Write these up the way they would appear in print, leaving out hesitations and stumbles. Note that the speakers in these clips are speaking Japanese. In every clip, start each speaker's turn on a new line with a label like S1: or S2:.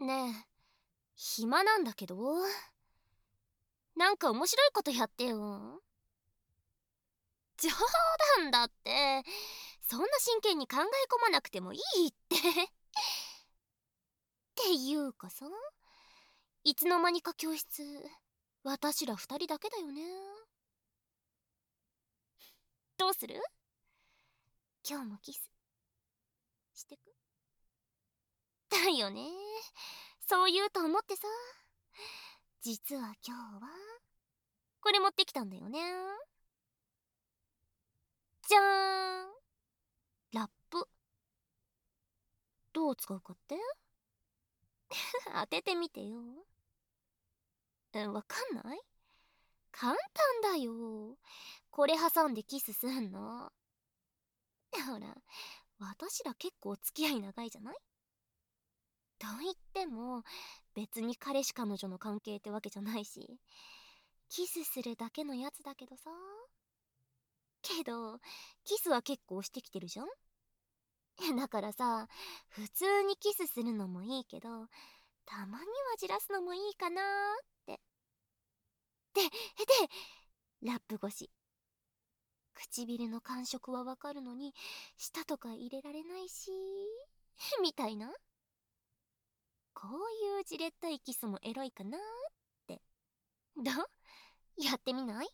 S1: ねえ、暇なんだけど、なんか面白いことやってよ。冗談だって。そんな真剣に考え込まなくてもいいってっていうかさ、いつの間にか教室、私ら二人だけだよね。どうする？今日もキスしてく？だよね。そう言うと思ってさ、実は今日はこれ持ってきたんだよね。じゃーん。ラップ。どう使うかって？当ててみてよ。わかんない？簡単だよ。これ挟んでキスすんの。ほら、私ら結構付き合い長いじゃない？と言っても、別に彼氏彼女の関係ってわけじゃないし、キスするだけのやつだけどさ。けど、キスは結構してきてるじゃん。だからさ、普通にキスするのもいいけど、たまにはじらすのもいいかなーって。ラップ越し。唇の感触はわかるのに、舌とか入れられないし、みたいな。こういうじれったいキスもエロいかなーって。どう？やってみない？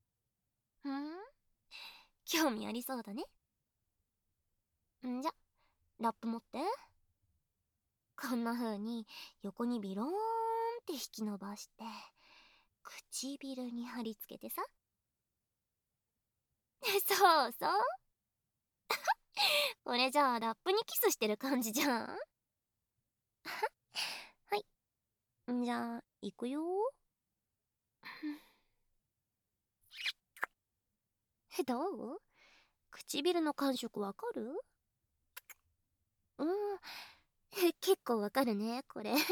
S1: 興味ありそうだね。んじゃ、ラップ持って。こんな風に横にビローンって引き伸ばして、唇に貼り付けてさ。そうそう。これじゃあラップにキスしてる感じじゃん。はい。んじゃあ、いくよ。どう？唇の感触わかる？うん。結構わかるね、これ。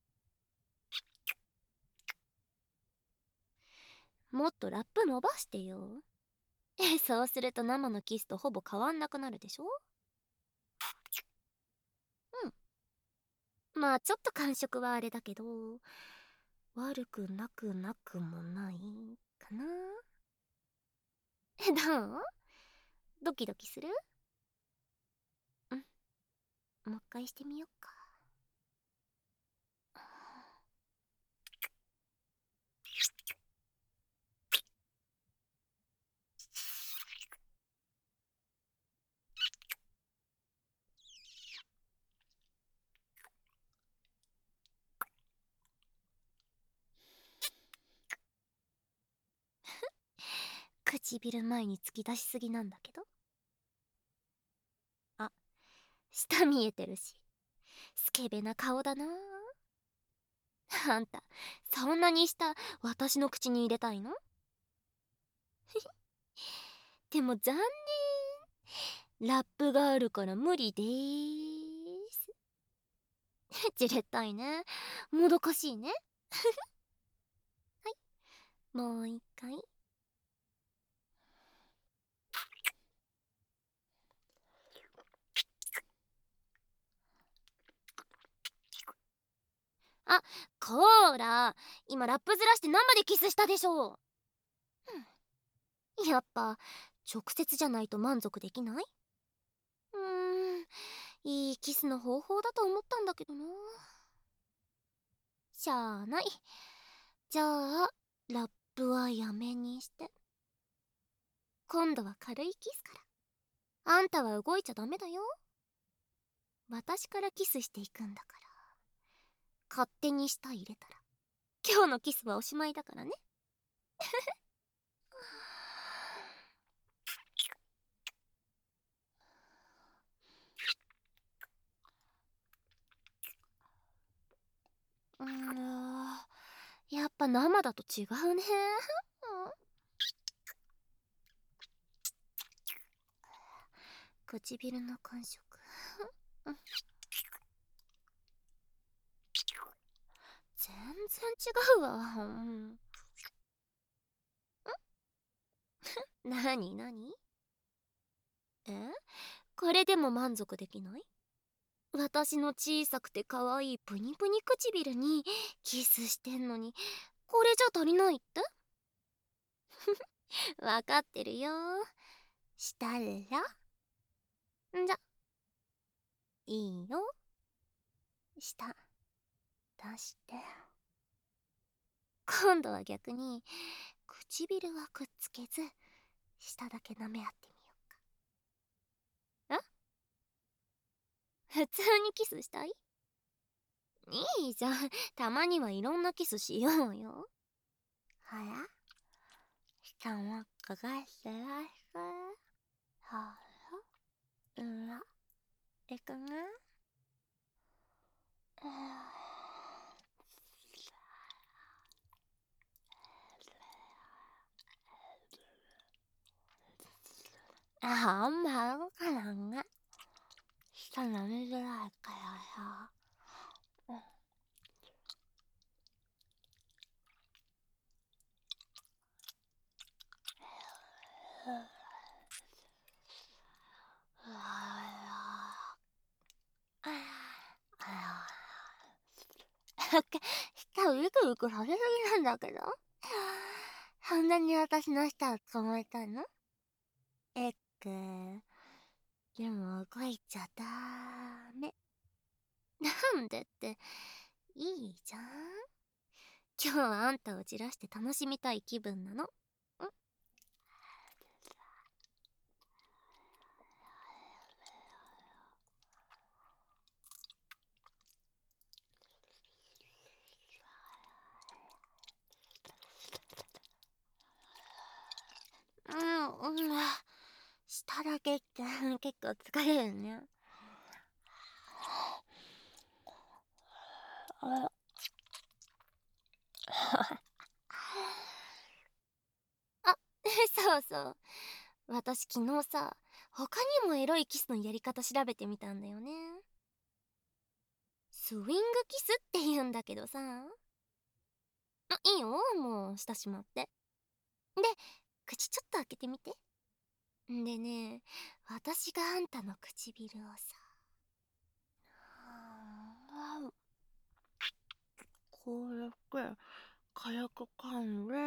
S1: もっとラップ伸ばしてよ。そうすると生のキスとほぼ変わんなくなるでしょ？うん。まあちょっと感触はあれだけど、悪くなくなくもないかな。どう？ドキドキする？うん。もう一回してみよっか。唇前に突き出しすぎなんだけど。あ、下見えてるし。スケベな顔だな。あんた、そんなに下、私の口に入れたいの？でも残念。ラップがあるから無理でーす。じれったいね。もどかしいね。はい、もう一回。あ、こーら、今ラップずらして生でキスしたでしょ。やっぱ、直接じゃないと満足できない？いいキスの方法だと思ったんだけどな。しゃあない。じゃあ、ラップはやめにして。今度は軽いキスから。あんたは動いちゃダメだよ。私からキスしていくんだから。勝手に舌入れたら、今日のキスはおしまいだからね。やっぱ生だと違うね。唇の感触。全然違うわ。なになに？え？これでも満足できない？ 私の小さくて可愛いプニプニ唇にキスしてんのに、これじゃ足りないって？わかってるよ。したら？んじゃ、いいよ。舌、出して。今度は逆に、唇はくっつけず、舌だけ舐め合ってみようか。普通にキスしたい？いいじゃん。たまにはいろんなキスしようよ。ほら。舌もかがしてらっしゃい。ほら。うら。いくね。あんまるからね。舌飲みづらいからさ。舌をウクウクさせすぎなんだけど。そんなに私の舌を捕まえたいの？エッグ。でも動いちゃダメ。なんでって、いいじゃん。今日はあんたをじらして楽しみたい気分なの。舌だけって結構疲れるね。あ、そうそう。私昨日さ、他にもエロいキスのやり方調べてみたんだよね。スイングキスって言うんだけどさ。いいよ、もう舌しまって。で、口ちょっと開けてみて。でね、私があんたの唇をさ、こうやって軽く噛んで、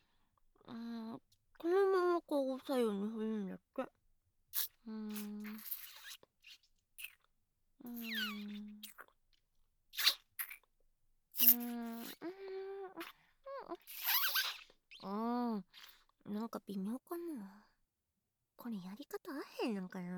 S1: このままこう左右に振るんだって。うーん。うーん。なんか微妙かな。これやり方あへんのかな。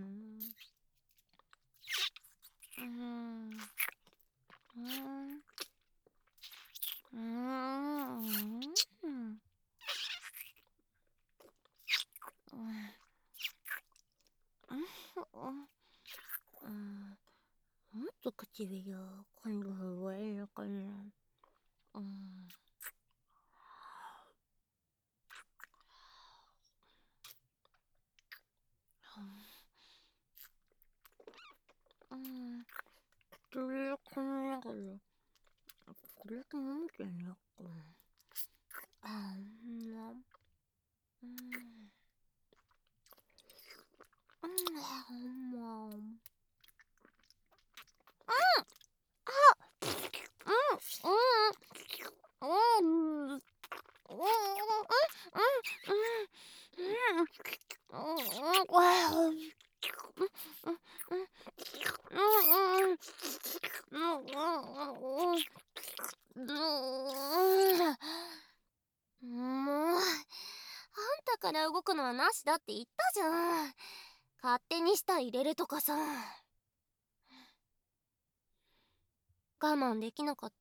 S1: もっと唇を今度は上えるのかな。それこの中でこれだけ飲めてんのかな。もう、あんたから動くのはなしだって言ったじゃん。勝手に舌入れるとかさ。我慢できなかった？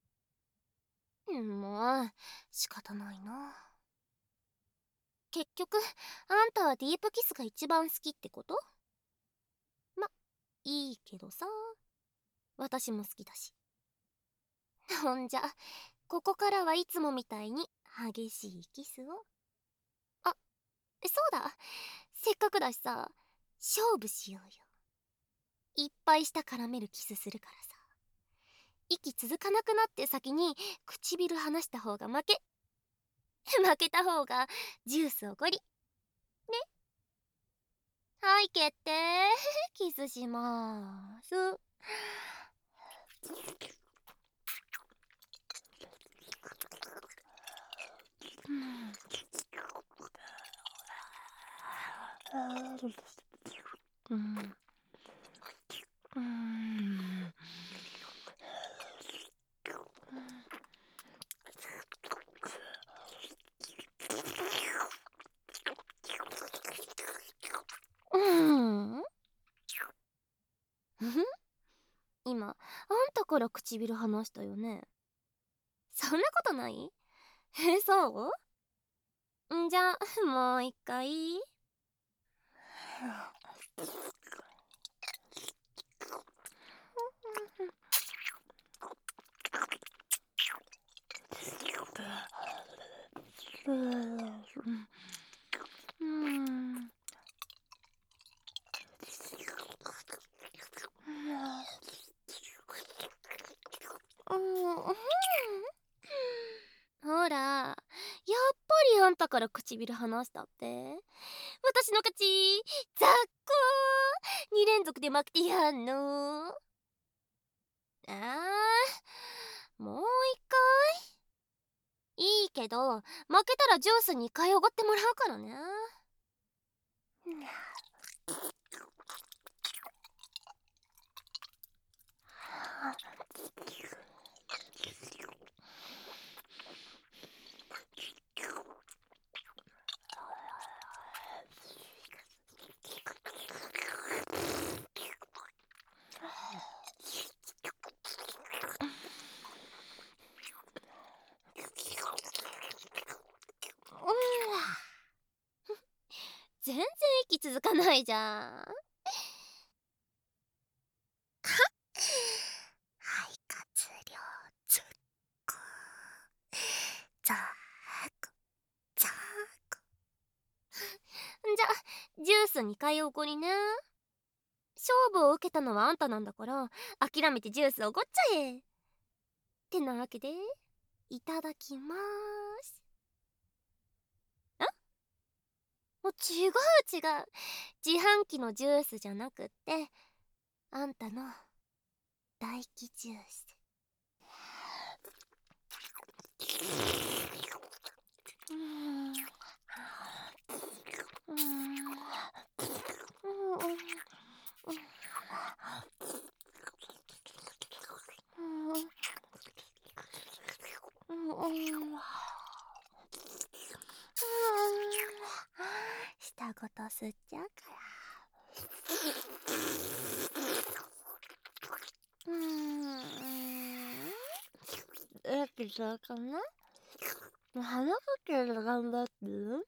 S1: もう、仕方ないな。結局、あんたはディープキスが一番好きってこと？ま、いいけどさ。私も好きだし。ほんじゃ、ここからはいつもみたいに激しいキスを。あ、そうだ。せっかくだしさ、勝負しようよ。いっぱい舌絡めるキスするからさ。息続かなくなって先に唇離した方が負け。負けた方がジュースおごり。ね。 はい、決定。キスしまーす。今、あんたから唇離したよね。そんなことない？そうんじゃ、もう一回。ほら、やっぱりあんたから唇離したって。私の勝ち。ざっこー、2連続で負けてやんの。もう一回いいけど、負けたらジュース2回おごってもらうからね。全然息続かないじゃん。肺活量つっこザークザーク。じゃ、ジュース2回おごりね。勝負を受けたのはあんたなんだから、諦めてジュースおごっちゃえ。ってなわけで、いただきまーす。違う違う。自販機のジュースじゃなくって、あんたの唾液ジュース。したこと吸っちゃうから。けどかな、鼻かける頑張ってる。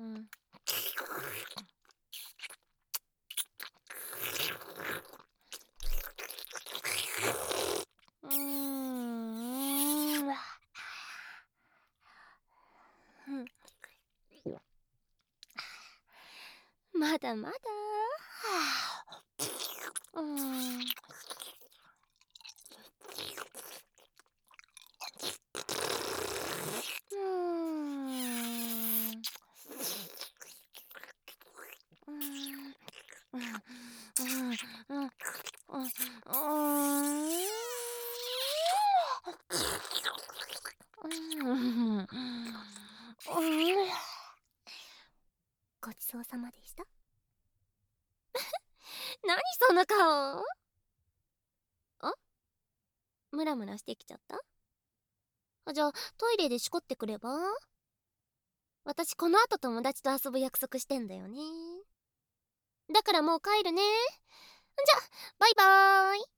S1: まだまだ。ごちそうさまでした。何その顔。ムラムラしてきちゃった？じゃあトイレでしこってくれば？私この後友達と遊ぶ約束してんだよね。だからもう帰るね。じゃ、バイバーイ。